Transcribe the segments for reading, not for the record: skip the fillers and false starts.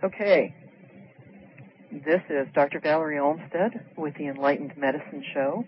Okay, this is Dr. Valerie Olmsted with the Enlightened Medicine Show,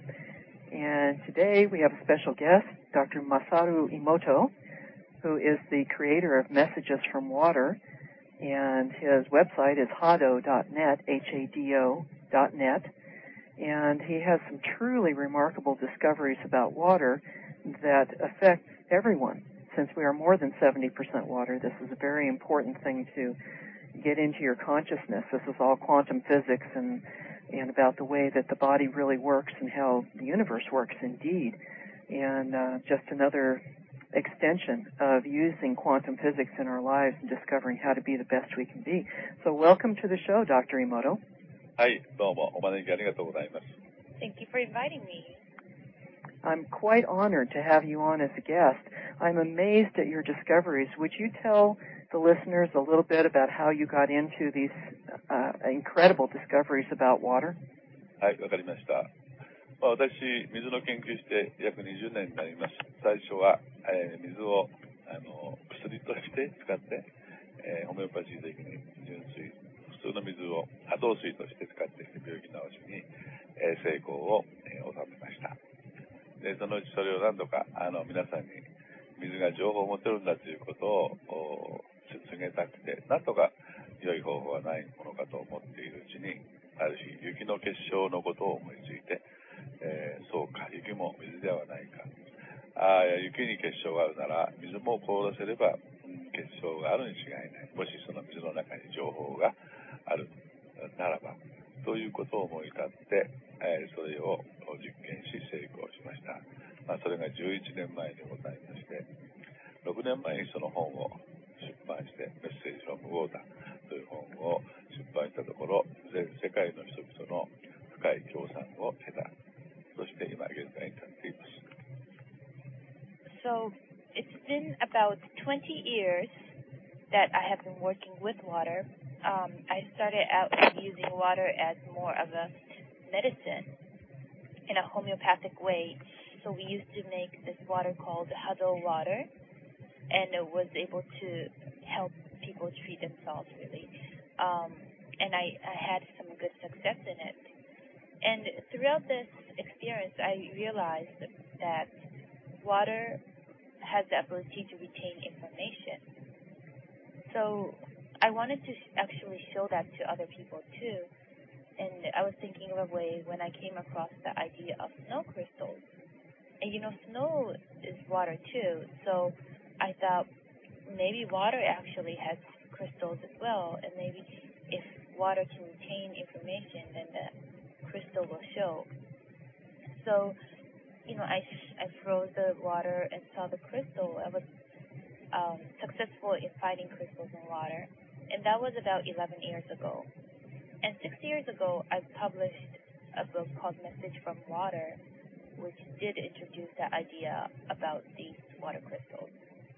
and today we have a special guest, Dr. Masaru Emoto, who is the creator of Messages from Water, and his website is hado.net, H-A-D-O.net, and he has some truly remarkable discoveries about water that affect everyone. Since we are more than 70% water, this is a very important thing to get into your consciousness. This is all quantum physics and about the way that the body really works and how the universe works indeed. And just another extension of using quantum physics in our lives and discovering how to be the best we can be. So welcome to the show, Dr. Emoto. Hi, どうもお招きありがとうございます。 Thank you for inviting me. I'm quite honored to have you on as a guest. I'm amazed at your discoveries. Would you tell the listeners a little bit about how you got into these incredible discoveries about water? はい、わかりました。私、水の研究して約20年になります。最初は、水を薬として使って、ホメオパシー的に純粋、普通の水を多糖水として使って病気治しに、成功を、収めました。で、そのうちそれを何度か皆さんに水が情報を持てるんだということを告げたくて、なんとか良い方法はないものかと思っているうちに、ある日、雪の結晶のことを思いついて、そうか、雪も水ではないか。雪に結晶があるなら、水も凍らせれば、結晶があるに違いない。もしその水の中に情報があるならば、ということを思い立って、それを実験し成功しました。それが11年前でございまして、6年前にその本を出版して、メッセージフロムウォーターという本を出版したところ、全世界の人々の深い協賛を得た。そして今現在に立っています。 So, it's been about 20 years that I have been working with water. I started out using water as more of a medicine in a homeopathic way. So we used to make this water called Hado water, and it was able to help people treat themselves, really. And I had some good success in it. And throughout this experience, I realized that water has the ability to retain information. So I wanted to actually show that to other people too. And I was thinking of a way when I came across the idea of snow crystals. And snow is water too. So I thought maybe water actually has crystals as well. And maybe if water can retain information, then the crystal will show. So, I froze the water and saw the crystal. I was successful in finding crystals in water. And that was about 11 years ago. And 6 years ago, I published a book called Message from Water, which did introduce the idea about these water crystals.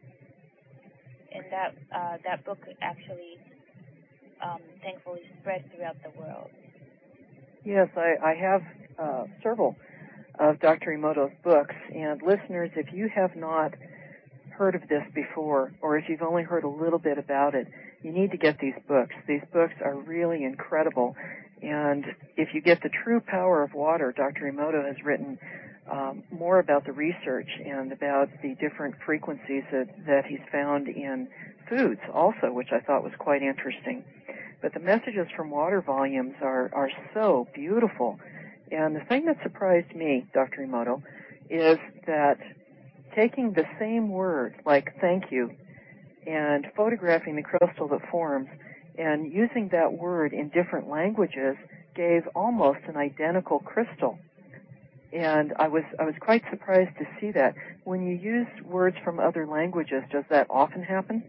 And that book actually, thankfully, spread throughout the world. Yes, I have several of Dr. Emoto's books, and listeners, if you have not heard of this before, or if you've only heard a little bit about it, you need to get these books. These books are really incredible, and if you get the true power of water, Dr. Emoto has written more about the research and about the different frequencies that he's found in foods also, which I thought was quite interesting. But the Messages from Water volumes are so beautiful. And the thing that surprised me, Dr. Emoto, is that taking the same word, like thank you, and photographing the crystal that forms, and using that word in different languages gave almost an identical crystal. And I was quite surprised to see that. When you use words from other languages, does that often happen?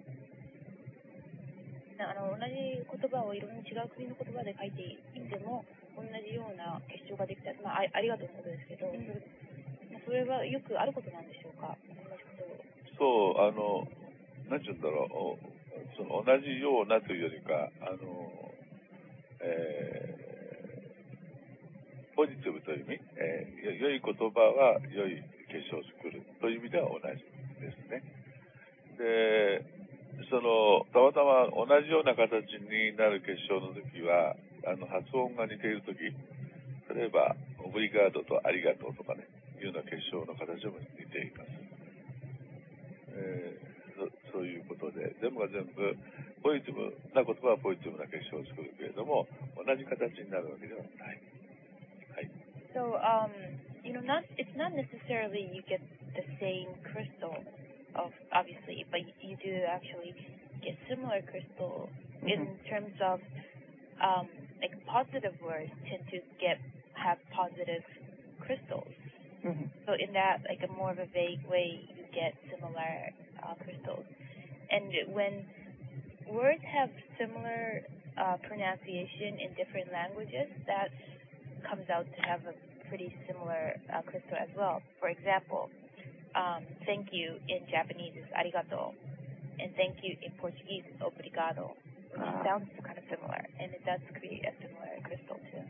同じ言葉をいろんな違う国の言葉で書いていても同じような結晶ができた、ありがとうのことですけど、それはよくあることなんでしょうか？同じことを。 そう、なんて言うんだろう、その同じようなというよりか、ポジティブという意味、良い言葉は良い結晶を作るという意味では同じですね。で、 たまたま同じような形になる結晶の時は、発音が似ている時、例えば、オブリガードとありがとうとかね、いうような結晶の形も似ています。そういうことで、全部が全部、ポジティブな言葉はポジティブな結晶を作るけれども、同じ形になるわけではない。はい。 So, it's not necessarily you get the same crystal, obviously, but you do actually get similar crystal in terms of, like positive words tend to have positive crystals. So in that, like a more of a vague way, you get similar crystals. And when words have similar pronunciation in different languages, that comes out to have a pretty similar crystal as well. For example, thank you in Japanese is arigato, and thank you in Portuguese is obrigado, which sounds kind of similar, and it does create a similar crystal too.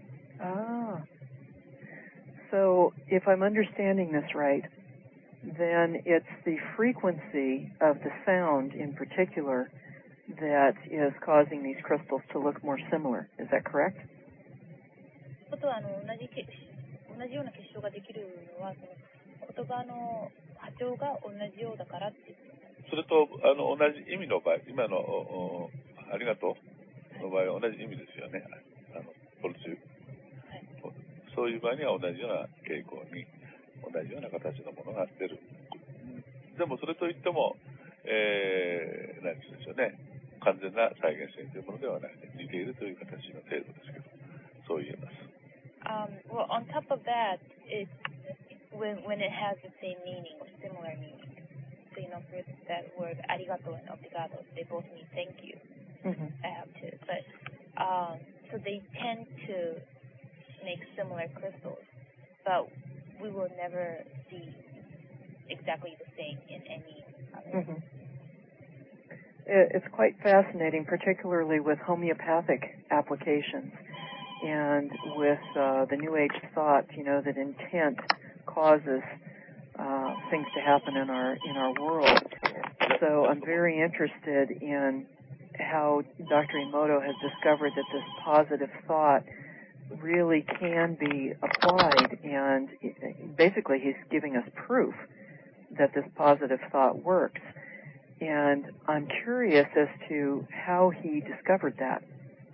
So if I'm understanding this right, then it's the frequency of the sound in particular that is causing these crystals to look more similar. Is that correct? ことは同じような結晶ができるのはその言葉の波長が同じようだからって。 それと同じ意味の場合、今のありがとうの場合は同じ意味ですよね。ポルチュ、はい、そういう場合には同じような傾向に同じような形のものが出る。でもそれといっても、何でしょうね、完全な再現性というものではない、似ているという形の程度ですけど、そう言えます。 Well, on top of that, when it has the same meaning or similar meaning. So, for that word arigato and obrigado, they both mean thank you. I have to. But, so they tend to make similar crystals, but we will never see exactly the same in any other. It's quite fascinating, particularly with homeopathic applications. And with the New Age thought, that intent causes things to happen in our world. So I'm very interested in how Dr. Emoto has discovered that this positive thought really can be applied, and basically he's giving us proof that this positive thought works. And I'm curious as to how he discovered that.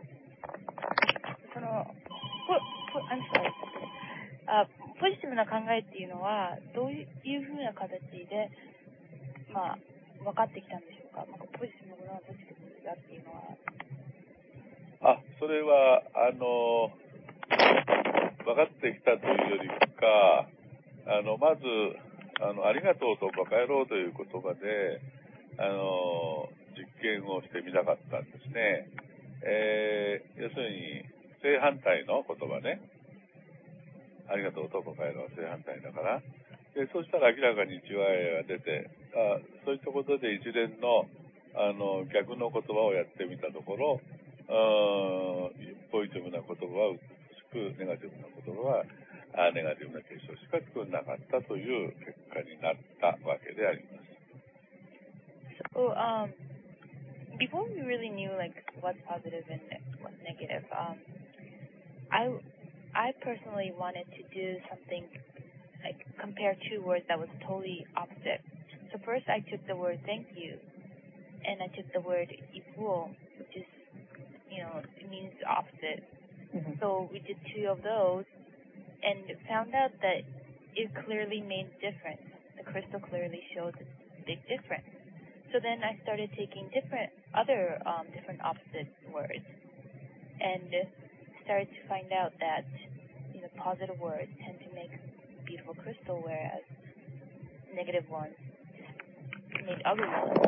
I'm sorry. ポジティブな考えっていうのはどういうふうな形で、分かってきたんでしょうか。ポジティブなものはポジティブだっていうのは。 それは分かってきたというよりか、まずありがとうとバカ野郎という言葉で実験をしてみたかったんですね。要するに正反対の言葉ね。ありがとうとバカ野郎は正反対だから。で、そうしたら明らかに違いが出て、そういったことで一連の逆の言葉をやってみたところ、ポジティブな言葉は美しく、ネガティブな言葉はネガティブな結晶しか作らなかったという結果になったわけであります。 So, before we really knew what's positive and what's negative, I personally wanted to do something like compare two words that was totally opposite. So first I took the word thank you, and I took the word ipuo, which is, it means opposite. So we did two of those and found out that it clearly made difference. The crystal clearly showed a big difference. So then I started taking different opposite words and started to find out that positive words tend to make beautiful crystal, whereas negative ones made ugly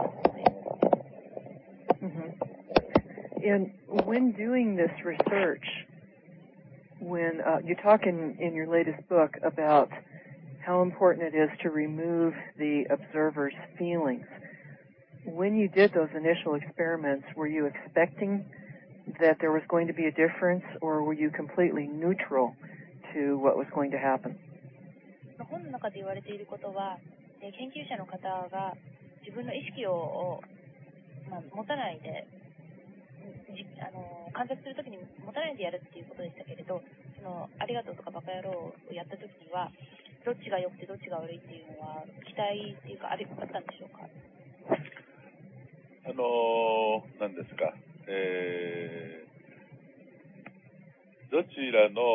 ones. And when doing this research, when you talk in your latest book about how important it is to remove the observer's feelings, when you did those initial experiments, were you expecting that there was going to be a difference, or were you completely neutral to what was going to happen? 本の中で言われていることは、研究者の方が自分の意識を持たないで、観察するときに持たないでやるっていうことでしたけれど、ありがとうとかバカ野郎をやったときには、どっちが良くてどっちが悪いっていうのは、期待っていうか、あったんでしょうか？ 何ですか、どちらの、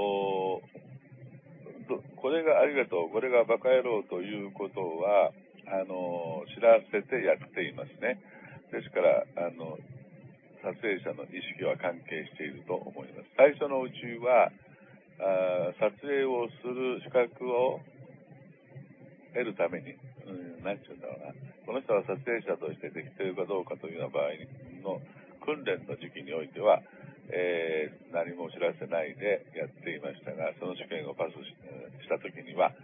これがありがとう、これがバカ野郎ということは、知らせてやっていますね。ですから、撮影者の意識は関係していると思います。最初のうちは、撮影をする資格を得るために、何て言うんだろうな、この人は撮影者としてできているかどうかというような場合の訓練の時期においては、何も知らせないでやっていましたが、その試験をパスしたときには、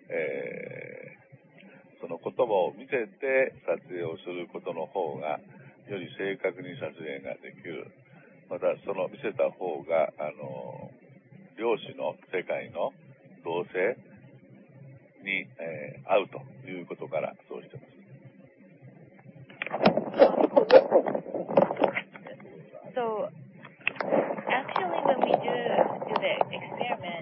その言葉を見せて撮影をすることの方がより正確に撮影ができる。またその見せた方が漁師の世界の動静に、合うということからそうしています。 So actually, when we do the experiment,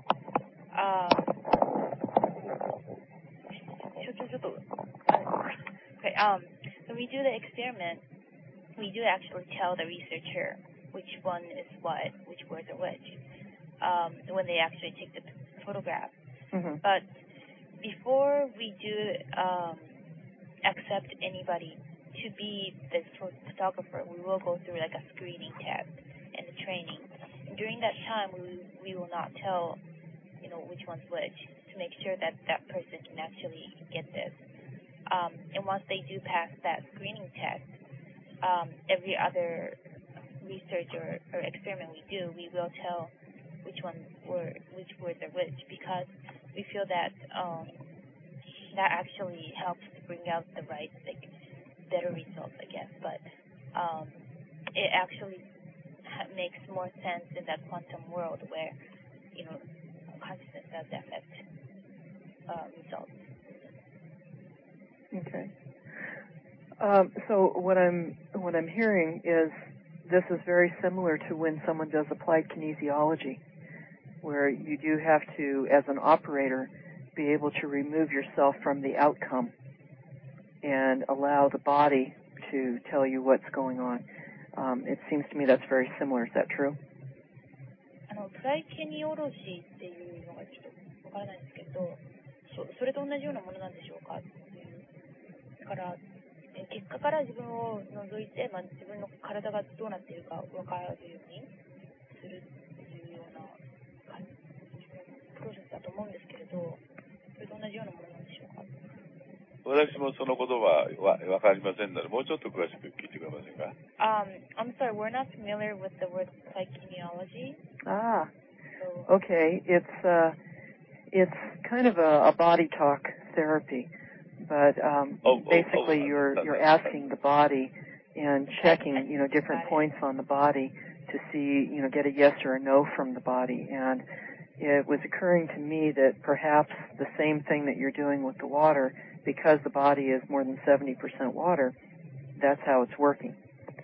when we do the experiment, we do actually tell the researcher which one is what, which words are which, when they actually take the photograph. Mm-hmm. But before we do accept anybody to be the photographer, we will go through like a screening test and the training. And during that time, we will not tell, which one's which, to make sure that that person can actually get this. And once they do pass that screening test, every other research or experiment we do, we will tell which words are which, because we feel that that actually helps to bring out the right, better results, I guess. But it actually makes more sense in that quantum world where, consciousness does affect results. Okay. So what I'm hearing is this is very similar to when someone does applied kinesiology, where you do have to, as an operator, be able to remove yourself from the outcome and allow the body to tell you what's going on. It seems to me that's very similar. Is that true? アプライケニオロジーっていうのがちょっとわからないんですけど、それと同じようなものなんでしょうかっていうから、結果から自分を除いて、自分の体がどうなっているか分かるようにするっていうようなプロセスだと思うんですけれど、それと同じようなものなんでしょうか？ 私もその言葉は分かりませんので、もうちょっと詳しく聞いてくれませんか？ I'm sorry, we're not familiar with the word psychology. Ah, okay. It's kind of a body talk therapy, but basically you're asking the body and checking, different points on the body to see, get a yes or a no from the body. And it was occurring to me that perhaps the same thing that you're doing with the water, because the body is more than 70% water, that's how it's working.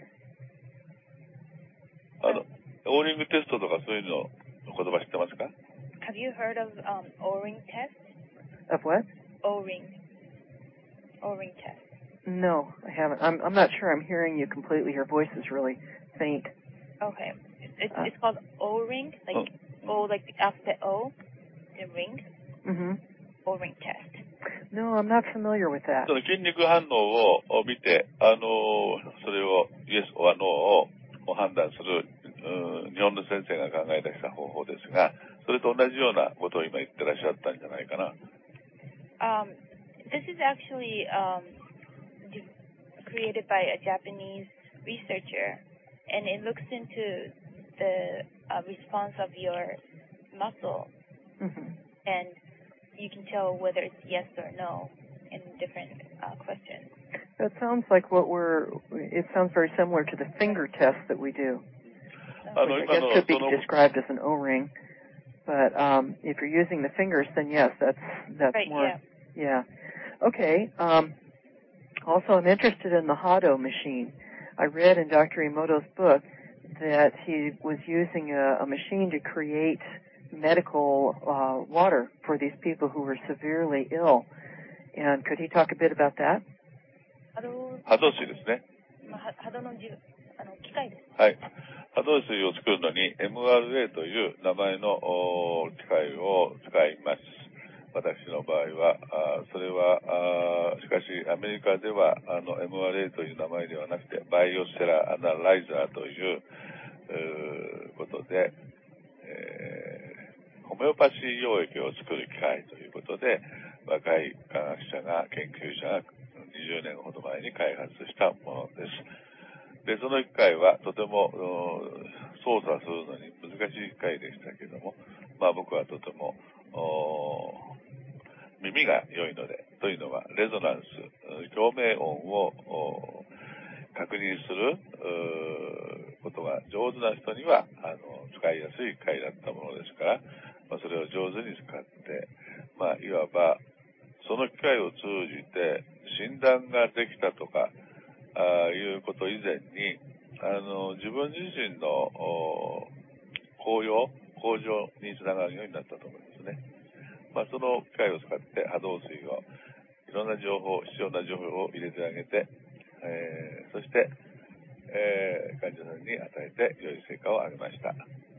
オーリングテストとかそういうの言葉知ってますか？ Have you heard of O-ring test? Of what? O-ring test. No, I haven't. I'm not sure I'm hearing you completely. Your voice is really faint. Okay. It's called O-ring, like O, like the alphabet O, the ring. Mm-hmm. O-ring test. No, I'm not familiar with that. その筋肉反応を見て、それをイエスorノーを判断する日本の先生が考え出した方法ですが、それと同じようなことを今言ってらっしゃったんじゃないかな。 This is actually created by a Japanese researcher, and it looks into the response of your muscle, and you can tell whether it's yes or no in different questions. That sounds like it sounds very similar to the finger test that we do. Which I guess could be described as an O-ring. But if you're using the fingers, then yes, that's right, more. Yeah. Okay. Also, I'm interested in the Hado machine. I read in Dr. Emoto's book that he was using a machine to create medical water for these people who were severely ill. And could he talk a bit about that? 波動水ですね。 波動の機械です。 はい。波動水を作るのに MRA という名前の機械を使います。私の場合は、それは、しかしアメリカではMRA という名前ではなくて、バイオセラアナライザーということで、ホメオパシー溶液を作る機械ということで、若い科学者が、研究者が20年ほど前に開発したものです。で、その機械はとても操作するのに難しい機械でしたけども、僕はとても耳が良いので、というのはレゾナンス、共鳴音を確認することが上手な人には使いやすい機械だったものですから、それを上手に使って、いわばその機械を通じて診断ができたとかいうこと以前に自分自身の向上につながるようになったと思いますね。その機械を使って波動水をいろんな情報、必要な情報を入れてあげて、そして、患者さんに与えて良い成果を上げました。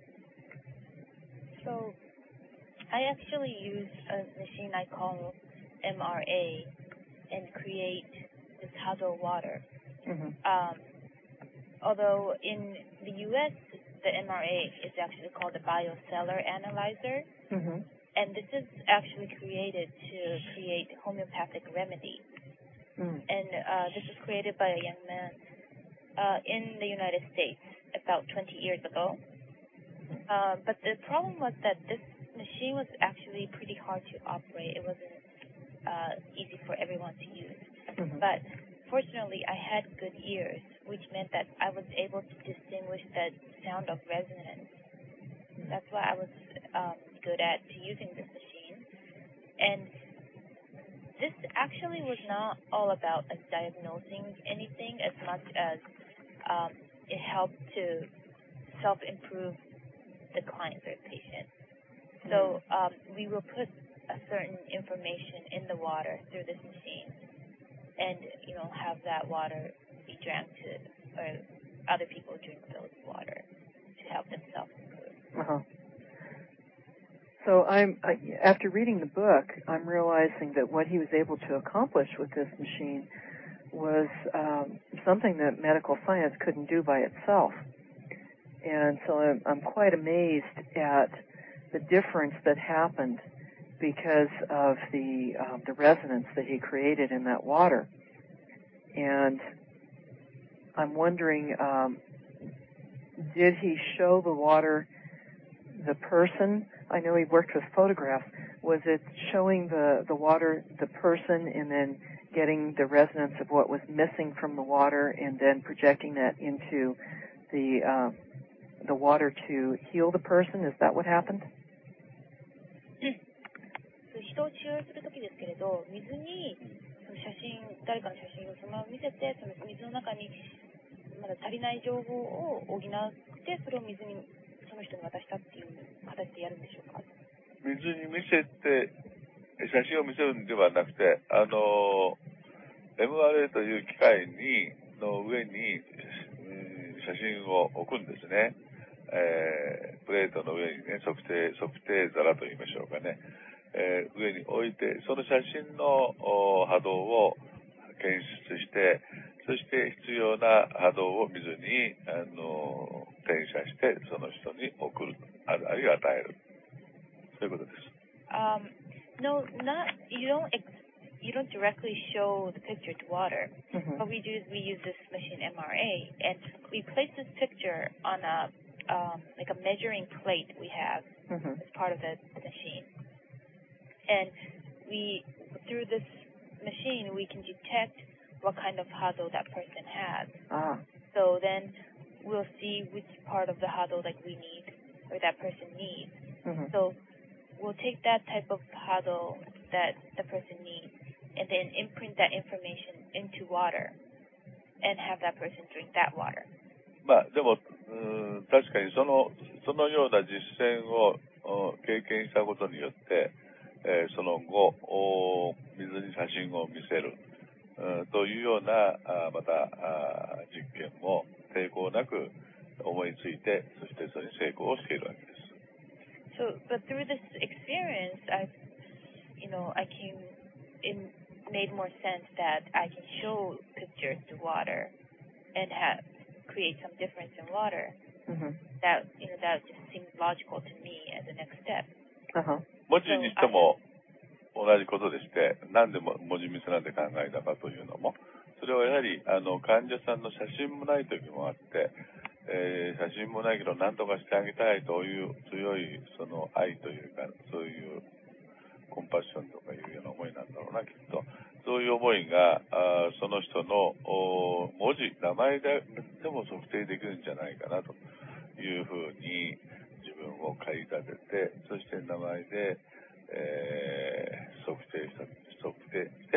So, I actually use a machine I call MRA and create this Hado water. Mm-hmm. Although in the U.S., the MRA is actually called the BioCellar Analyzer. Mm-hmm. And this is actually created to create homeopathic remedy. Mm. And this was created by a young man in the United States about 20 years ago. But the problem was that this machine was actually pretty hard to operate. It wasn't easy for everyone to use. Mm-hmm. But fortunately, I had good ears, which meant that I was able to distinguish the sound of resonance. That's why I was good at using this machine. And this actually was not all about diagnosing anything as much as it helped to self-improve the client or patient. So we will put a certain information in the water through this machine and, have that water be drank or other people drink those water to help them self-improve. Uh-huh. So after reading the book, I'm realizing that what he was able to accomplish with this machine was something that medical science couldn't do by itself. And so I'm quite amazed at the difference that happened because of the resonance that he created in that water. And I'm wondering, did he show the water the person? I know he worked with photographs. Was it showing the water the person and then getting the resonance of what was missing from the water and then projecting that into the water to heal the person? Is that what happened? 人を治療するときですけれど、水に誰かの写真をそのまま見せて、その水の中にまだ足りない情報を補って、それを水にその人に渡したっていう形でやるんでしょうか？ 水に見せて写真を見せるんではなくて、MRA という機械の上に、写真を置くんですね。プレートの上にね、測定皿と言いましょうかね。上に置いて、その写真の波動を検出して、そして必要な波動を水に転写して、その人に送る、あるいは与える。そういうことです。 No, you don't directly show the picture to water. Mm-hmm. What we do is we use this machine MRA, and we place this picture on like a measuring plate we have as part of the machine. And through this machine, we can detect what kind of hado that person has. Ah. So then we'll see which part of the hado we need or that person needs. Mm-hmm. So we'll take that type of hado that the person needs and then imprint that information into water and have that person drink that water. まあでも、確かにそのような実践を経験したことによって、その後水に写真を見せる、というようなまた実験も抵抗なく思いついて、そしてそれに成功をしているわけです。 So, but through this experience, it made more sense that I can show pictures to water and create some difference in water. Mm-hmm. That just seems logical to me as a next step. Uh-huh. 文字にしても同じことでして、何でも文字見せなんて考えたかというのも、それはやはり患者さんの写真もない時もあって、写真もないけど何とかしてあげたいという強いその愛というか、そういうコンパッションとかいうような思いなんだろうな、きっと。そういう思いがその人の文字、名前でも測定できるんじゃないかなというふうに自分を駆り立てて、そして名前で、測定して、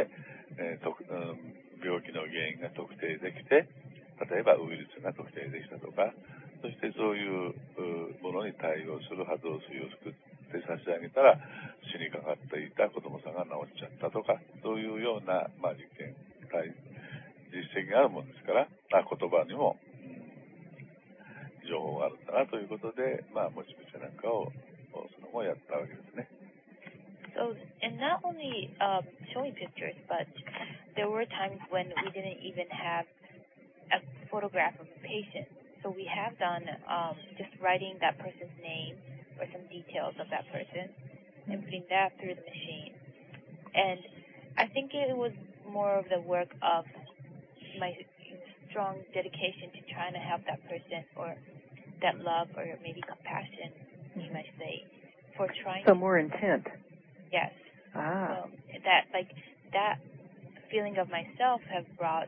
病気の原因が特定できて、例えばウイルスが特定できたとか、そしてそういうものに対応する波動水を作って差し上げたら死にかかっていた子供さんが治っちゃったとか、そういうような、実績があるものですから、言葉にも、情報があるんだなということで、文字見せなんかをその後やったわけですね。 So, and not only showing pictures, but there were times when we didn't even have a photograph of a patient. So we have done just writing that person's name or some details of that person and putting that through the machine. And I think it was more of the work of my strong dedication to trying to help that person, or that love, or maybe compassion, you might say, for trying. So more intent. Yes. Ah. So that feeling of myself have brought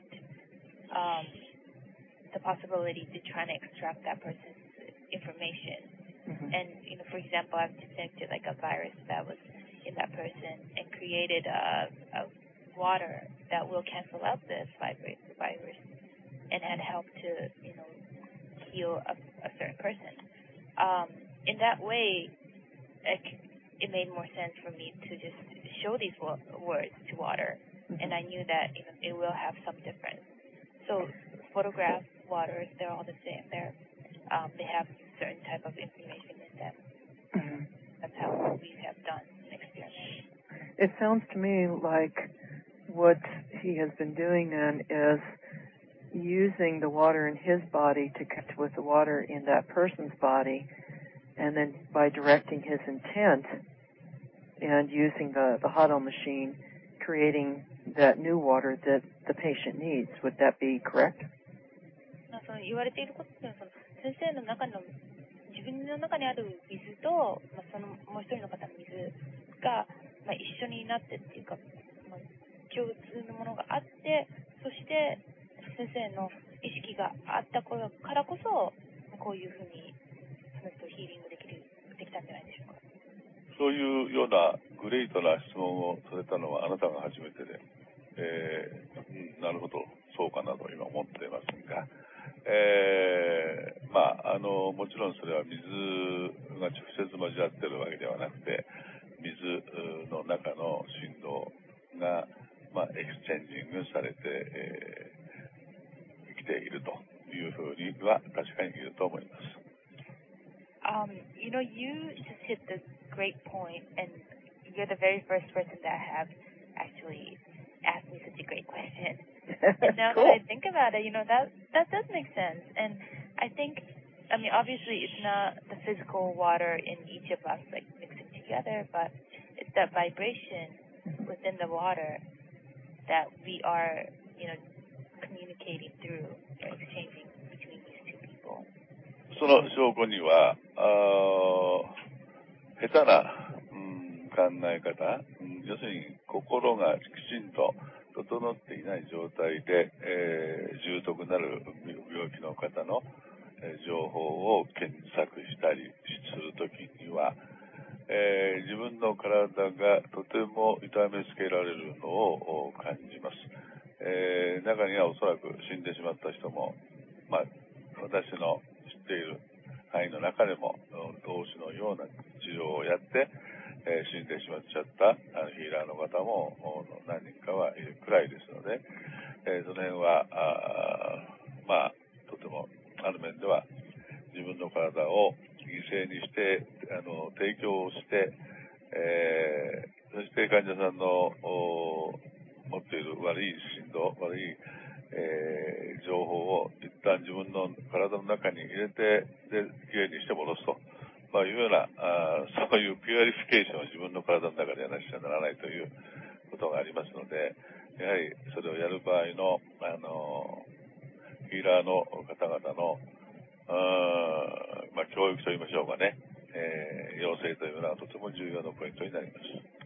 the possibility to try to extract that person's information. Mm-hmm. And, for example, I've detected like a virus that was in that person and created a water that will cancel out this virus and had helped to, heal a certain person. In that way, it made more sense for me to just show these words to water, mm-hmm. and I knew that it will have some difference. So photograph waters, they're all the same. They have certain type of information in them. Mm-hmm. That's how we have done an experiment. It sounds to me like what he has been doing then is using the water in his body to connect with the water in that person's body, and then by directing his intent and using the Hado machine, creating that new water that the patient needs. Would that be correct? その言われていることというのは、先生の中の自分の中にある水と、そのもう一人の方の水が、一緒になってっていうか、共通のものがあって、そして先生の意識があったからこそ、こういうふうにその人をヒーリングできたんじゃないでしょうか。 そういうようなグレートな質問をされたのはあなたが初めてで、なるほど、そうかなと今思っていますが、もちろんそれは水が直接交わっているわけではなくて、水の中の振動が、エクスチェンジングされて、きているというふうには確かに言えると思います。 You just hit the great point, and you're the very first person that have actually asked me such a great question. And now cool. that I think about it, that does make sense. And I think, obviously it's not the physical water in each of us like mixing together, but it's that vibration within the water that we are, communicating through or exchanging between these two people. その証拠には下手な、考え方、要するに心がきちんと整っていない状態で、重篤なる病気の方の、情報を検索したりするときには、 自分の体がとても痛めつけられるのを感じます。中にはおそらく死んでしまった人も、私の知っている範囲の中でも同種のような治療をやって、死んでしまっちゃったヒーラーの方も何人かはいるくらいですので、その辺はとてもある面では自分の体を犠牲にして提供して、そして患者さんの持っている悪い振動、悪い、情報を一旦自分の体の中に入れて、できれいにして戻すと、いうようなそういうピュアリフィケーションを自分の体の中でやらなくちゃならないということがありますので、やはりそれをやる場合のヒーラーの方々の教育といいましょうかね、養成というのはとても重要なポイントになります。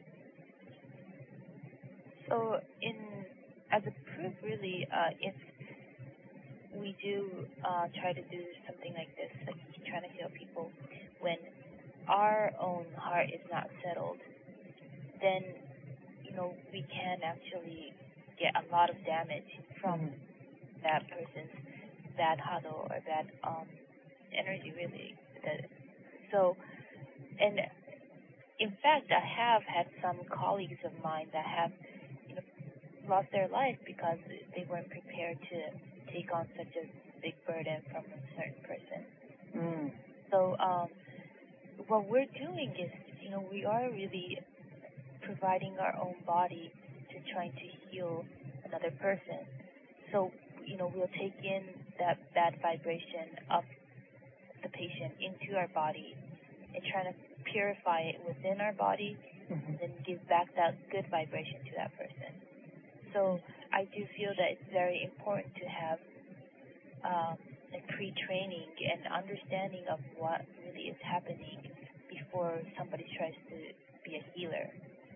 So, as a proof, really, if we do try to do something like this, like trying to heal people, when our own heart is not settled, then we can actually get a lot of damage from that person's bad huddle or bad energy, really. So, and in fact, I have had some colleagues of mine that have lost their life because they weren't prepared to take on such a big burden from a certain person. So what we're doing is, we are really providing our own body to trying to heal another person. So, we'll take in that bad vibration of the patient into our body and try to purify it within our body, and then give back that good vibration to that person. So I do feel that it's very important to have a pre-training and understanding of what really is happening before somebody tries to be a healer.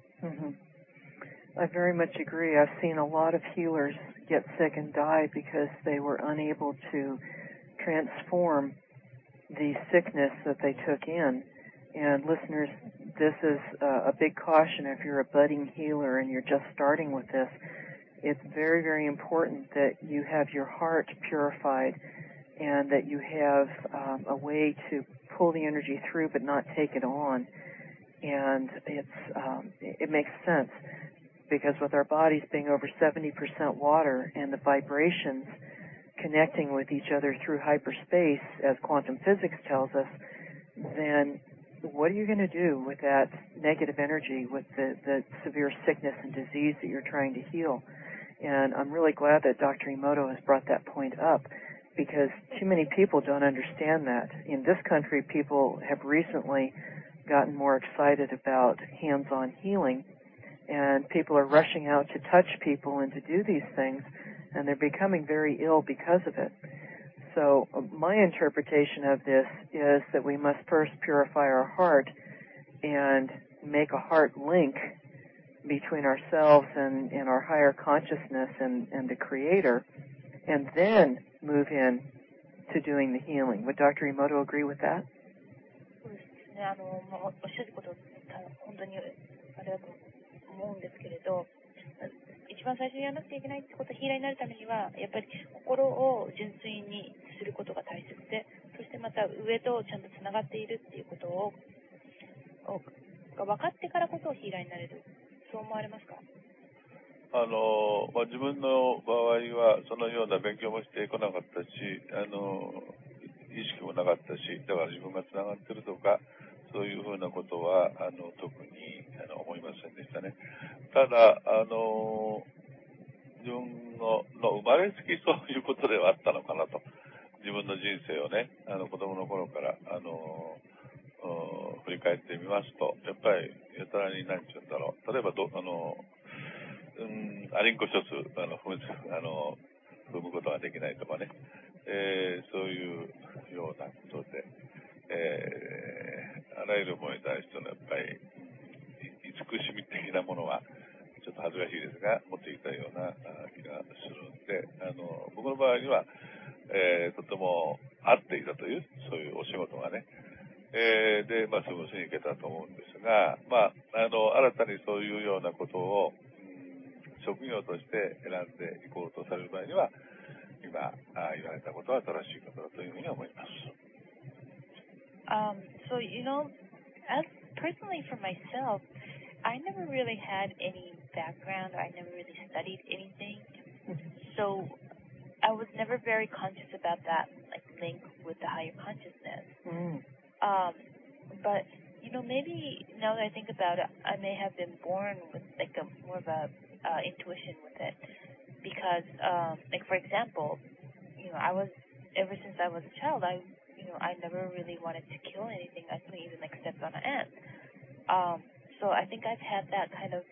I very much agree. I've seen a lot of healers get sick and die because they were unable to transform the sickness that they took in. And listeners, this is a big caution if you're a budding healer and you're just starting with this. It's very, very important that you have your heart purified and that you have a way to pull the energy through but not take it on. And it makes sense because with our bodies being over 70% water and the vibrations connecting with each other through hyperspace, as quantum physics tells us, then what are you going to do with that negative energy, with the severe sickness and disease that you're trying to heal? And I'm really glad that Dr. Emoto has brought that point up because too many people don't understand that. In this country, people have recently gotten more excited about hands-on healing, and people are rushing out to touch people and to do these things, and they're becoming very ill because of it. So my interpretation of this is that we must first purify our heart and make a heart link between ourselves and our higher consciousness and the Creator, and then move in to doing the healing. Would Dr. Emoto agree with that? そうですね。おっしゃること本当にあれだと思うんですけれど、一番最初にやらなくちゃいけないってこと、ヒーラーになるためにはやっぱり心を純粋にすることが大切で、そしてまた上とちゃんとつながっているっていうことをが分かってからこそヒーラーになれる。そう思われますか？ 自分の場合はそのような勉強もしてこなかったし、意識もなかったし、だから自分がつながってるとかそういうふうなことは特に思いませんでしたね。ただ自分の生まれつきそういうことではあったのかなと、自分の人生をね子供の頃から振り返ってみますと、やっぱりやたらに何て言うんだろう、例えばアリンコ一つ踏むことができないとかね、そういうようなことで、あらゆるものに対してのやっぱり慈しみ的なものはちょっと恥ずかしいですが持っていたような気がするので、僕の場合には、とても合っていたというそういうお仕事がね、 で、スムーズにいけたと思うんですが、新たにそういうようなことを、職業として選んでいこうとされる場合には、今言われたことは正しいことだというふうに思います。 So, as personally for myself, I never really had any background, or I never really studied anything. So I was never very conscious about that, link with the higher consciousness. But, maybe now that I think about it, I may have been born with, more of a intuition with it. Because, for example, ever since I was a child, I never really wanted to kill anything. I couldn't even, step on an ant. So I think I've had that kind of,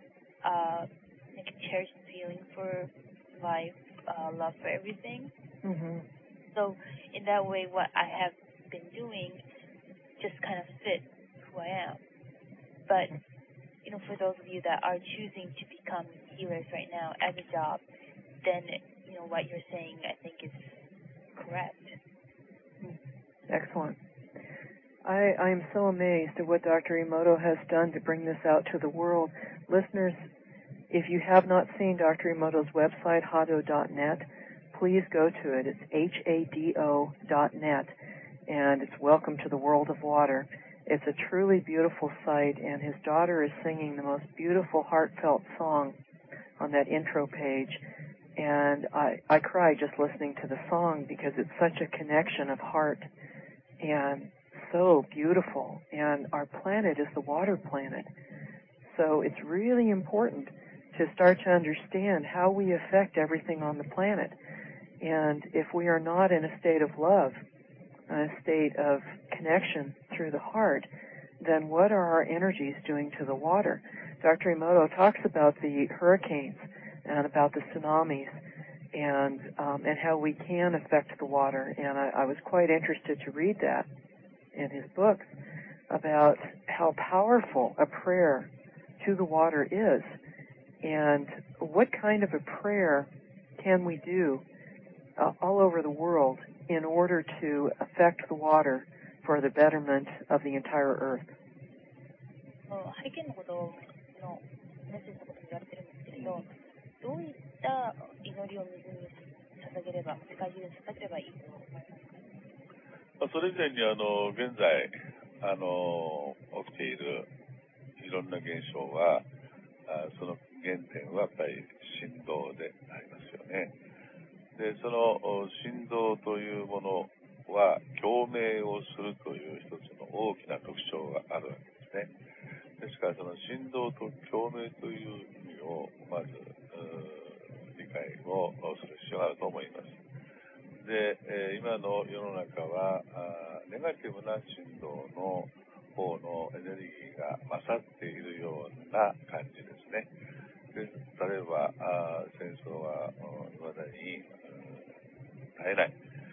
cherished feeling for life, love for everything. So in that way, what I have been doing just kind of fit who I am. But, for those of you that are choosing to become healers right now as a job, then, what you're saying, I think, is correct. Excellent. I am so amazed at what Dr. Emoto has done to bring this out to the world. Listeners, if you have not seen Dr. Emoto's website, hado.net, please go to it. It's hado.net, and it's Welcome to the World of Water. It's a truly beautiful site, and his daughter is singing the most beautiful, heartfelt song on that intro page. And I cry just listening to the song because it's such a connection of heart and so beautiful. And our planet is the water planet. So it's really important to start to understand how we affect everything on the planet. And if we are not in a state of love, in a state of connection through the heart, then what are our energies doing to the water? Dr. Emoto talks about the hurricanes and about the tsunamis and how we can affect the water. And I was quite interested to read that in his books about how powerful a prayer to the water is and what kind of a prayer can we do all over the world in order to affect the water for the betterment of the entire earth. 背景のことのメッセージのこと言われてるんですけれど、どういった祈りを水に捧げれば、世界中で捧げればいいと思いますか？ それ以前に現在起きているいろんな現象はその原点はやっぱり振動でありますよね。で、その振動というものは共鳴をするという一つの大きな特徴があるわけですね。ですからその振動と共鳴という意味をまず理解をする必要があると思います。で、今の世の中はネガティブな振動の方のエネルギーが勝っているような感じですね。で、例えば戦争は未だに絶えない、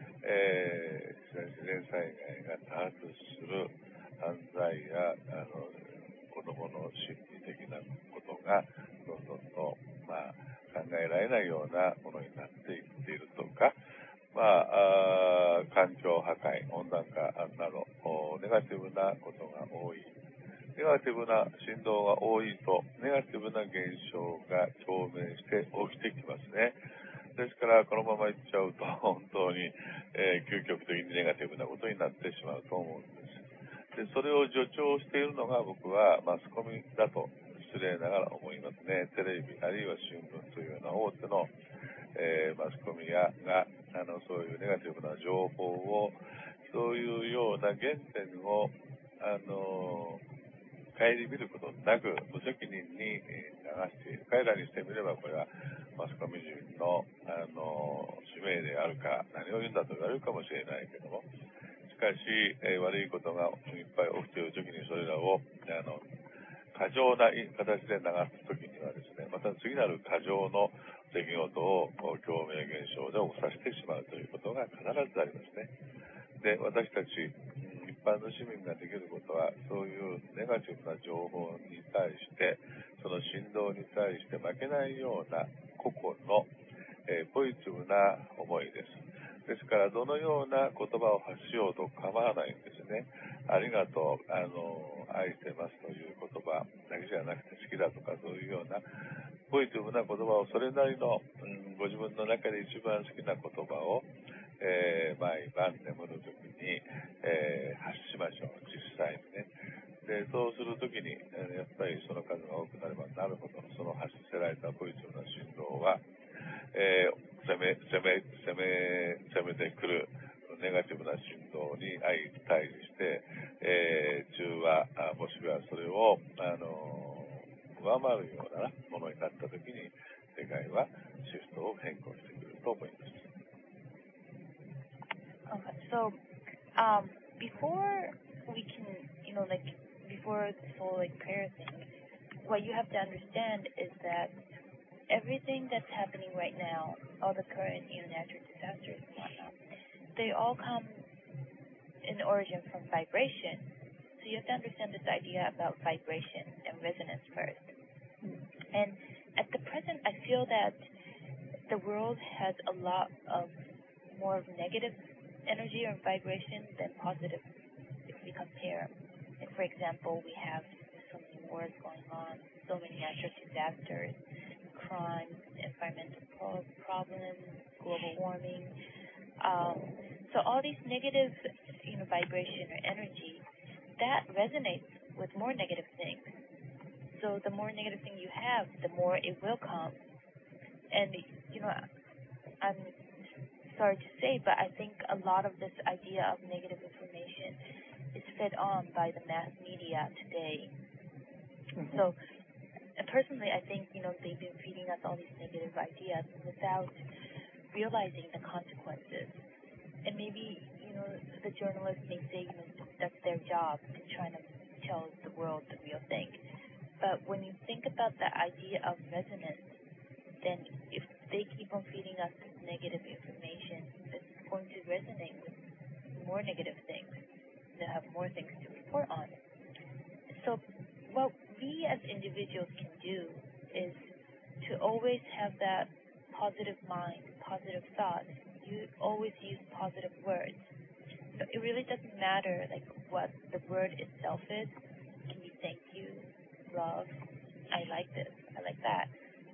自然災害が多発する犯罪や子どもの心理的なことがどんどんと、考えられないようなものになっていっているとか、環境破壊、温暖化などネガティブなことが多い。ネガティブな振動が多いとネガティブな現象が共鳴して起きてきますね。ですからこのままいっちゃうと本当に、究極的にネガティブなことになってしまうと思うんです。で、それを助長しているのが僕はマスコミだと失礼ながら思いますね。テレビあるいは新聞というような大手の、マスコミがそういうネガティブな情報をそういうような原点を顧みることなく無責任に流している。彼らにしてみればこれはマスコミ人の使命であるか何を言うんだと言われるかもしれないけども、しかし、悪いことがいっぱい起きているときにそれらを過剰な形で流すときにはですね、また次なる過剰の出来事を共鳴現象で起こさせてしまうということが必ずありますね。で、私たち一般の市民ができることはそういうネガティブな情報に対してその振動に対して負けないような個々の、ポジティブな思いです。 ですから、どのような言葉を発しようと構わないんですね。ありがとう、愛してますという言葉だけじゃなくて、好きだとかそういうようなポジティブな言葉をそれなりの、ご自分の中で一番好きな言葉を、毎晩眠るときに、発しましょう、実際にね。で、そうするときに、やっぱりその数が多くなればなるほど、その発せられたポジティブな振動は、攻めてくるネガティブな振動に相対して、中和、もしくはそれを、上回るようなものになったときに、世界はシフトを変更してくると思います。 Okay, so before we can, before this whole prayer thing, what you have to understand is that everything that's happening right now, all the current natural disasters and whatnot, they all come in origin from vibration. So you have to understand this idea about vibration and resonance first. And at the present, I feel that the world has a lot of more of negative energy or vibration than positive if we compare. Like for example, we have so many wars going on, so many natural disasters, crimes, environmental problems, global warming. So all these negative, vibration or energy, that resonates with more negative things. So the more negative thing you have, the more it will come. And, I'm sorry to say, but I think a lot of this idea of negative information is fed on by the mass media today. Mm-hmm. So personally, I think, they've been feeding us all these negative ideas without realizing the consequences. And maybe, the journalists may say, that's their job to try to tell the world the real thing. But when you think about the idea of resonance, then if they keep on feeding us this negative information, it's going to resonate with more negative things. They'll have more things to report on. So what we as individuals can do is to always have that positive mind, positive thoughts. You always use positive words. So it really doesn't matter what the word itself is. It can be thank you, love, I like this, I like that.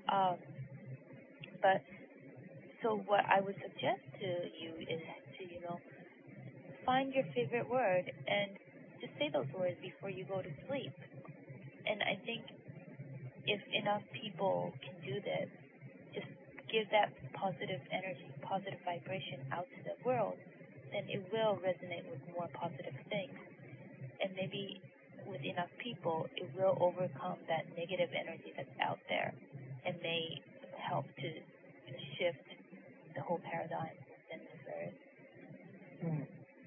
But so what I would suggest to you is to, find your favorite word and just say those words before you go to sleep. And I think if enough people can do this, just give that positive energy, positive vibration out to the world, then it will resonate with more positive things. And maybe with enough people, it will overcome that negative energy that's out there and may help to shift the whole paradigm in this earth.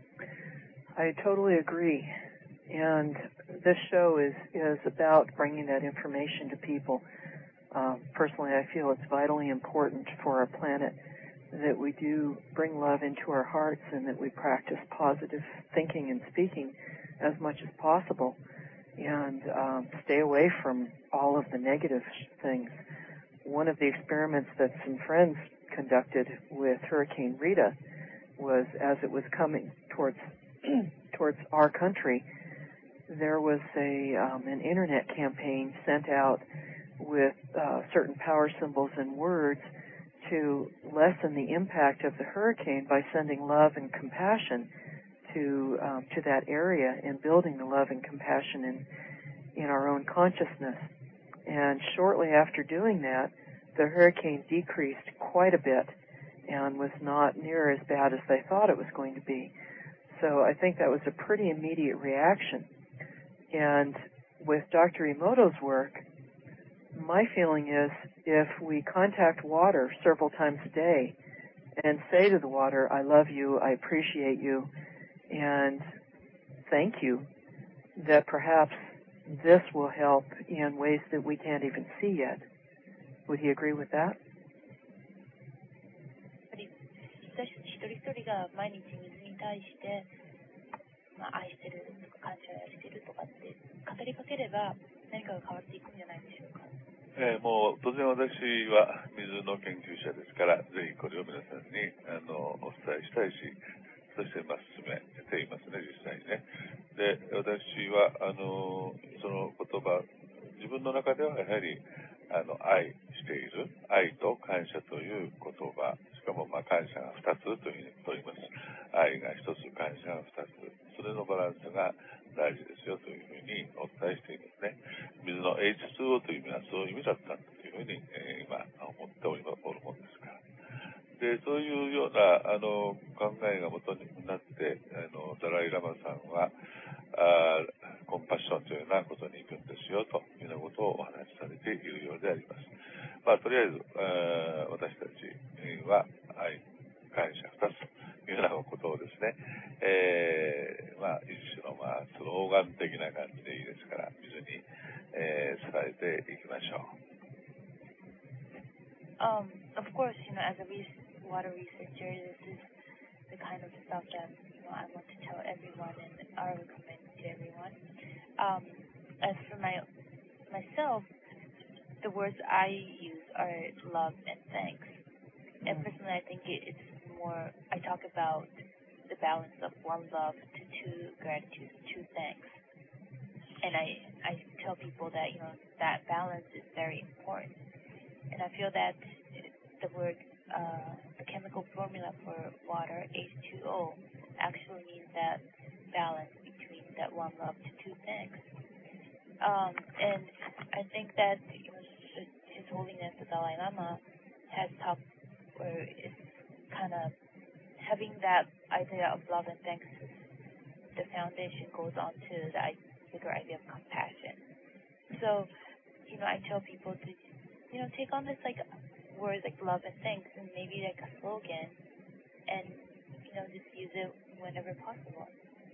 I totally agree. And this show is about bringing that information to people. Personally, I feel it's vitally important for our planet that we do bring love into our hearts and that we practice positive thinking and speaking as much as possible and stay away from all of the negative things. One of the experiments that some friends conducted with Hurricane Rita was as it was coming towards our country, there was an internet campaign sent out with certain power symbols and words to lessen the impact of the hurricane by sending love and compassion to that area and building the love and compassion in our own consciousness. And shortly after doing that, the hurricane decreased quite a bit and was not near as bad as they thought it was going to be. So I think that was a pretty immediate reaction. And with Dr. Emoto's work, my feeling is if we contact water several times a day and say to the water, I love you, I appreciate you, and thank you, that perhaps this will help in ways that we can't even see yet. Would he agree with that? 私一人一人が毎日水に対して、愛してるとか感謝してるとかって語りかければ何かが変わっていくんじゃないでしょうか。 もう当然私は水の研究者ですから、ぜひこれを皆さんにお伝えしたいし、そして進めていますね、実際にね。で、私はその言葉、自分の中ではやはり愛している、愛と感謝という言葉、しかも感謝が2つというふうに言います。愛が1つ、感謝が2つ、それのバランスが大事ですよというふうにお伝えしていますね。水の H2O という意味はそういう意味だったというふうに、今思っておるものですから。で、そういうような考えが元になってダライ・ラマさんはコンパッションというようなことに行くんですよというようなことをお話しされているようであります。とりあえず私たちは愛、感謝2つというようなことをですね、一種のスローガン的な感じでいいですから水に、伝えていきましょう。 Of course, as a water researcher, this is the kind of stuff that I want to tell everyone and I recommend to everyone. As for myself, the words I use are love and thanks. And personally, I think it's more. I talk about the balance of one love to two gratitude, two thanks. And I tell people that that balance is very important. And I feel that the word, the chemical formula for water, H2O, actually means that balance between that one love to two things. And I think that His Holiness the Dalai Lama has talked, or is kind of having that idea of love and thanks. The foundation goes on to the bigger idea of compassion. So, I tell people to take on this words like love and thanks and maybe like a slogan and just use it whenever possible.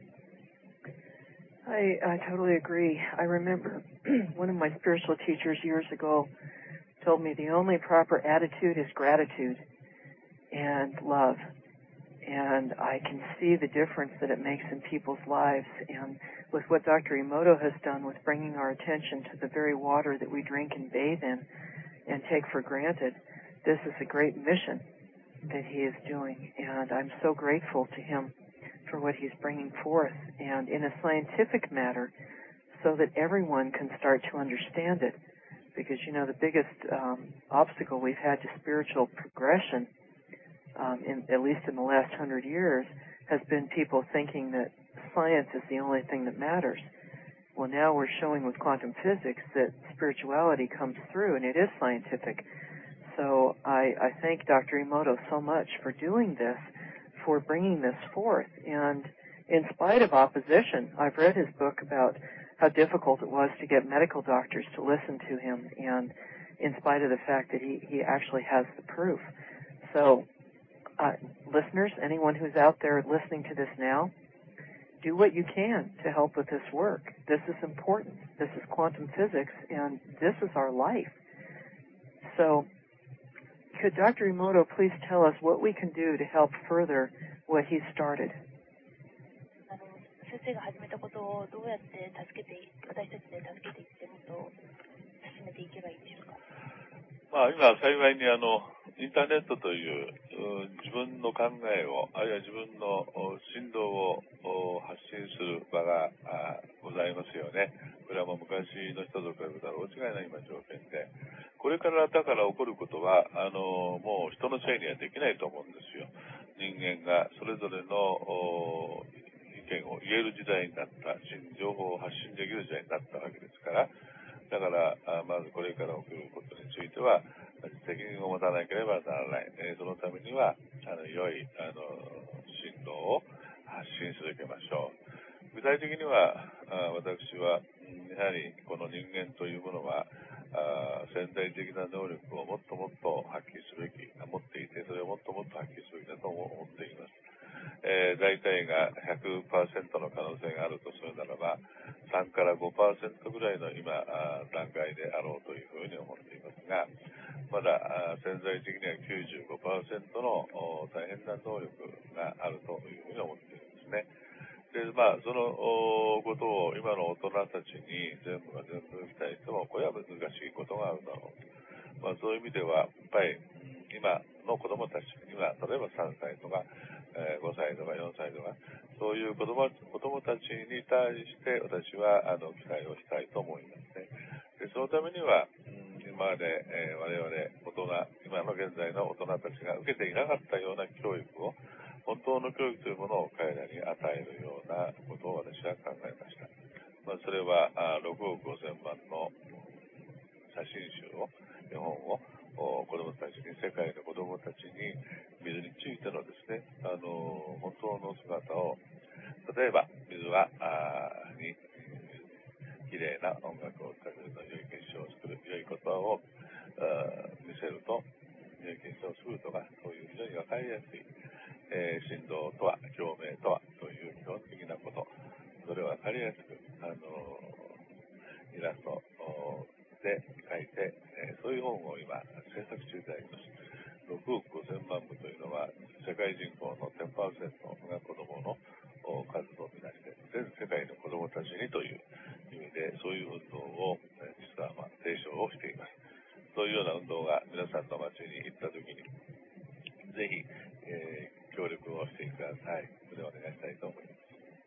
I totally agree. I remember one of my spiritual teachers years ago told me the only proper attitude is gratitude and love. And I can see the difference that it makes in people's lives. And with what Dr. Emoto has done with bringing our attention to the very water that we drink and bathe in and take for granted, this is a great mission that he is doing. And I'm so grateful to him for what he's bringing forth, and in a scientific matter, so that everyone can start to understand it. Because, the biggest obstacle we've had to spiritual progression, at least in the last 100 years, has been people thinking that science is the only thing that matters. Well, now we're showing with quantum physics that spirituality comes through, and it is scientific. So I thank Dr. Emoto so much for doing this, for bringing this forth. And in spite of opposition, I've read his book about how difficult it was to get medical doctors to listen to him, and in spite of the fact that he actually has the proof. So, listeners, anyone who's out there listening to this now, do what you can to help with this work. This is important. This is quantum physics, and this is our life. So, could Dr. Emoto please tell us what we can do to help further what he started? 先生が始めたことをどうやって私たちで助けていってもっと進めていけばいいでしょうか。 今幸いにインターネットという自分の考えを、あるいは自分の振動を発信する場がございますよね。これはもう昔の人と比べたら大違いな今条件で、これからだから起こることはもう人のせいにはできないと思うんですよ。人間がそれぞれの意見を言える時代になった、情報を発信できる時代になったわけですから、だからまずこれから起きることについては責任を持たなければならない。そのためには良い振動を発信していきましょう。具体的には私はやはりこの人間というものは潜在的な能力をもっともっと発揮すべき、持っていてそれをもっともっと発揮すべきだと思っています。大体が 100% の可能性があるとするならば3から 5% ぐらいの今段階であろうというふうに思っていますが、まだ潜在的には 95% の大変な能力があるというふうに思っているんですね。 で、そのことを今の大人たちに全部が全部期待しても、これは難しいことがあるだろう。そういう意味では、やっぱり、今の子供たち、今、例えば3歳とか、5歳とか4歳とか、そういう子供たちに対して私は期待をしたいと思いますね。で、そのためには、今まで、我々大人、今の現在の大人たちが受けていなかったような教育を、本当の教育というものを彼らに与えるようなことを私は考えました。それは6億5000万の写真集を、絵本を子どもたちに、世界の子どもたちに水についてのですね、本当の姿を、例えば水はにきれいな音楽をかけると良い結晶を作る、良い言葉を見せると良い結晶を作るとか、そういう非常に分かりやすい、振動とは共鳴とはという基本的なこと、それを分かりやすくイラストで書いて、そういう本を今制作中であります。6億5000万部というのは世界人口の 10% が子どもの数とみなして、全世界の子どもたちにという意味で、そういう運動を実は提唱をしています。そういうような運動が皆さんの街に行ったときに、ぜひ、協力をしてください。それをお願いしたいと思います。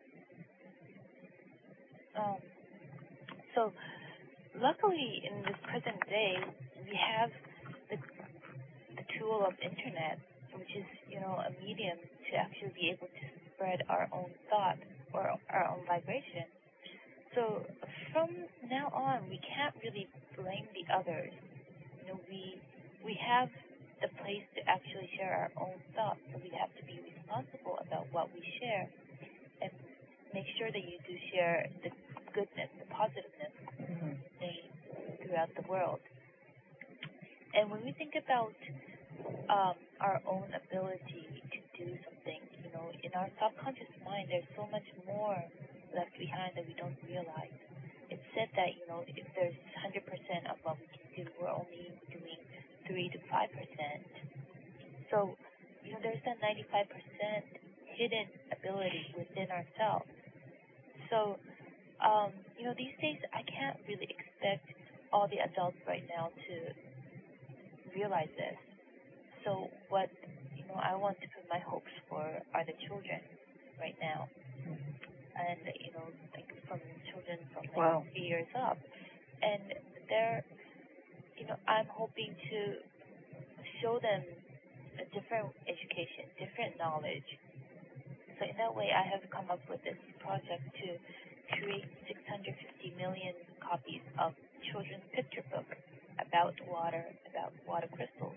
So, luckily in this present day, we have the tool of internet, which is, a medium to actually be able to spread our own thought or our own vibration. So from now on, we can't really blame the others. We have the place to actually share our own thoughts, so we have to be responsible about what we share and make sure that you do share the goodness, the positiveness throughout the world. And when we think about our own ability to do something, in our subconscious mind, there's so much more left behind that we don't realize. It's said that, if there's 100% of what we can do, we're only doing 3 to 5%. So, there's that 95% hidden ability within ourselves. So, these days I can't really expect all the adults right now to realize this. So what, I want to put my hopes for are the children right now. And, like from children from 3 years up. And they're, I'm hoping to show them a different education, different knowledge. So in that way, I have come up with this project to create 650 million copies of children's picture book about water crystals.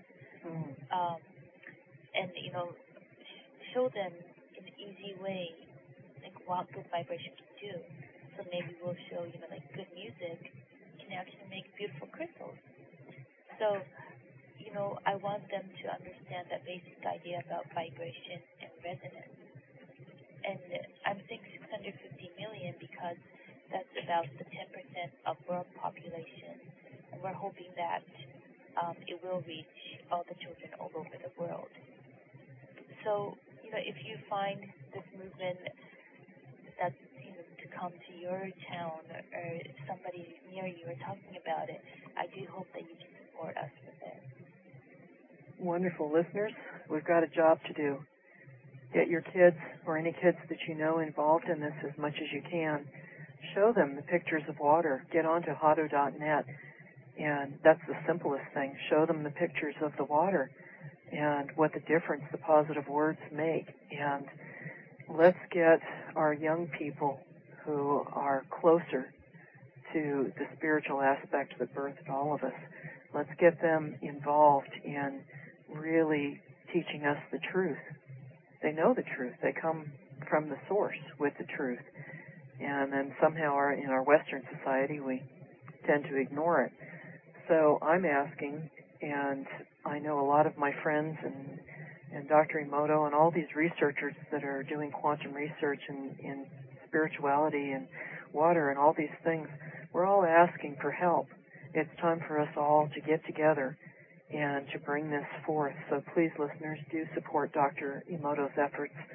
And, show them in an easy way, like what good vibration can do. So maybe we'll show, like good music can actually make beautiful crystals. So, I want them to understand that basic idea about vibration and resonance. And I'm saying 650 million because that's about the 10% of world population. And we're hoping that it will reach all the children all over the world. So, if you find this movement that's, to come to your town or somebody near you are talking about it, I do hope that you can support us with it. Wonderful. Listeners, we've got a job to do. Get your kids or any kids that you know involved in this as much as you can. Show them the pictures of water. Get onto hado.net, and that's the simplest thing. Show them the pictures of the water and what the difference the positive words make. And let's get our young people who are closer to the spiritual aspect that birthed all of us. Let's get them involved in really teaching us the truth. They know the truth. They come from the source with the truth. And then somehow in our Western society we tend to ignore it. So I'm asking, and I know a lot of my friends and Dr. Emoto and all these researchers that are doing quantum research in spirituality and water and all these things, we're all asking for help. It's time for us all to get together and to bring this forth. So please, listeners, do support Dr. Emoto's efforts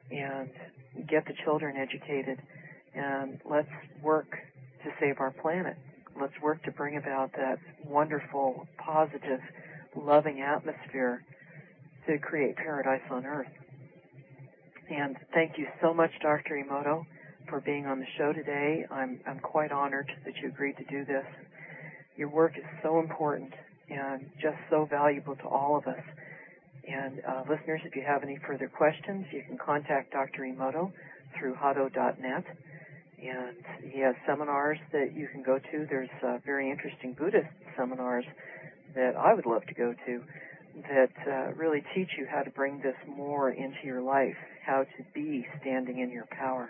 and get the children educated, and let's work to save our planet. Let's work to bring about that wonderful, positive, loving atmosphere to create paradise on Earth. And thank you so much, Dr. Emoto, for being on the show today. I'm quite honored that you agreed to do this. Your work is so important and just so valuable to all of us. And listeners, if you have any further questions, you can contact Dr. Emoto through hado.net. And he has seminars that you can go to. There's very interesting Buddhist seminars that I would love to go to that really teach you how to bring this more into your life, how to be standing in your power.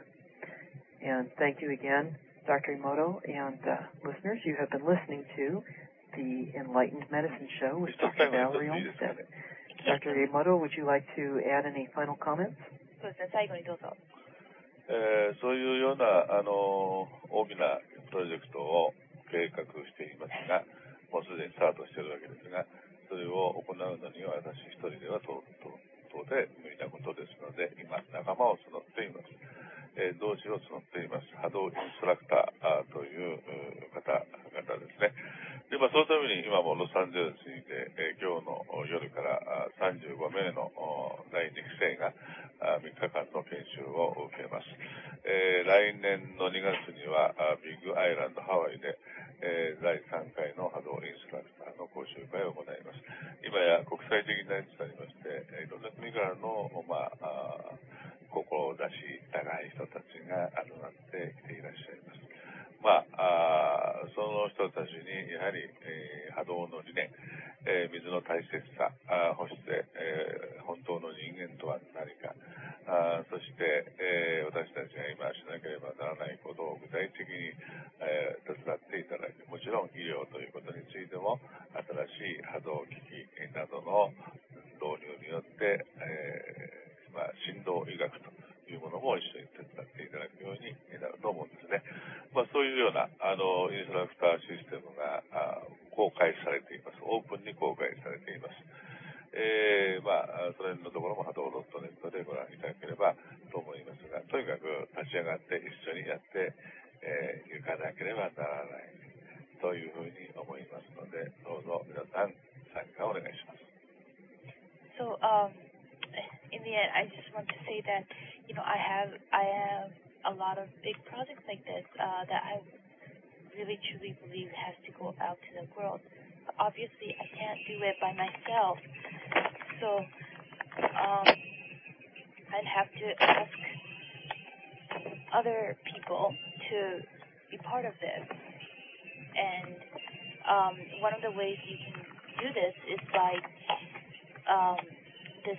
And thank you again, Dr. Emoto, and listeners, you have been listening to the Enlightened Medicine Show with Dr. Valerie Olmsted. Dr. Emoto, would you like to add any final comments? そうですね、最後にどうぞ。 そういうような大きなプロジェクトを計画していますが、もうすでにスタートしているわけですが、それを行うのには私一人では到底無理なことですので、今仲間を募っています。同志を募っています。波動インストラクターという方々ですね。で、そのために今もロサンゼルスにて、今日の夜から35名の第2期生が3日間の研修を受けます。来年の2月にはビッグアイランドハワイで、第3回の波動インストラクターの講習会を行います。今や国際的なやつとなりまして、いろんな国からの、志高い人たちが集まってきていらっしゃいます。その人たちにやはり、波動の理念、水の大切さ、そして、本当の人間とは何か、そして、私たちが今しなければならないことを具体的に、手伝っていただく。もちろん医療ということについても新しい波動機器などの導入によって、振動医学というものも一緒に手伝っていただくようになると思うんですね。そういうようなインストラクターシステムが公開されています。オープンに公開されています。それのところも波動.netでご覧いただければと思いますが、とにかく立ち上がって一緒にやっていかなければならないというふうに思いますので、どうぞ皆さん参加をお願いします。 So, in the end, I just want to say that, I have a lot of big projects like this that I really truly believe has to go out to the world. But obviously, I can't do it by myself. So, I'd have to ask other people to be part of this. And one of the ways you can do this is by this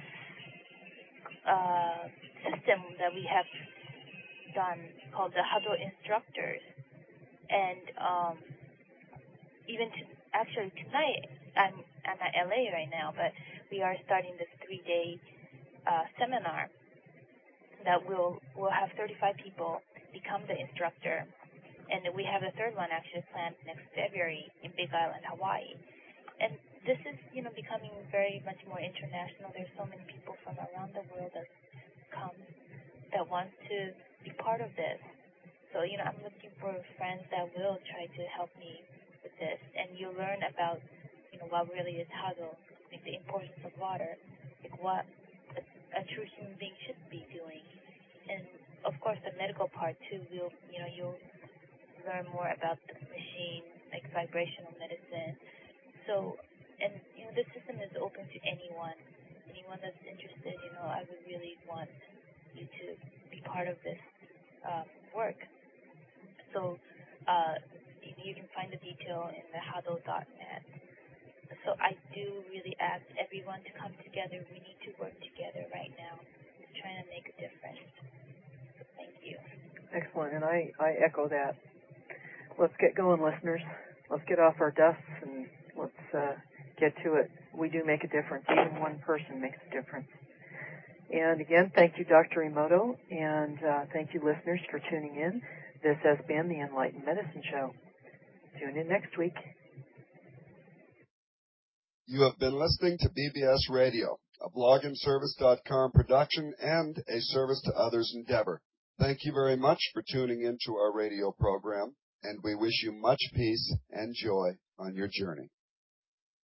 system that we have done called the Hado Instructors. And even actually tonight, I'm at LA right now, but we are starting this 3-day seminar that will have 35 people become the instructor. And we have a third one actually planned next February in Big Island, Hawaii. And this is, becoming very much more international. There's so many people from around the world that come that want to be part of this. So, I'm looking for friends that will try to help me with this. And you'll learn about, what really is Hado, like the importance of water, like what a true human being should be doing. And, of course, the medical part, too, you'll learn more about the machine, like vibrational medicine. So, and this system is open to anyone that's interested. I would really want you to be part of this work. So, you can find the detail in the hado.net. So I do really ask everyone to come together. We need to work together right now, trying to make a difference. So thank you. Excellent, and I echo that. Let's get going, listeners. Let's get off our dusts and let's get to it. We do make a difference. Even one person makes a difference. And again, thank you, Dr. Emoto, and thank you, listeners, for tuning in. This has been the Enlightened Medicine Show. Tune in next week. You have been listening to BBS Radio. a blogandservice.com production and a service to others endeavor. Thank you very much for tuning into our radio program, and we wish you much peace and joy on your journey.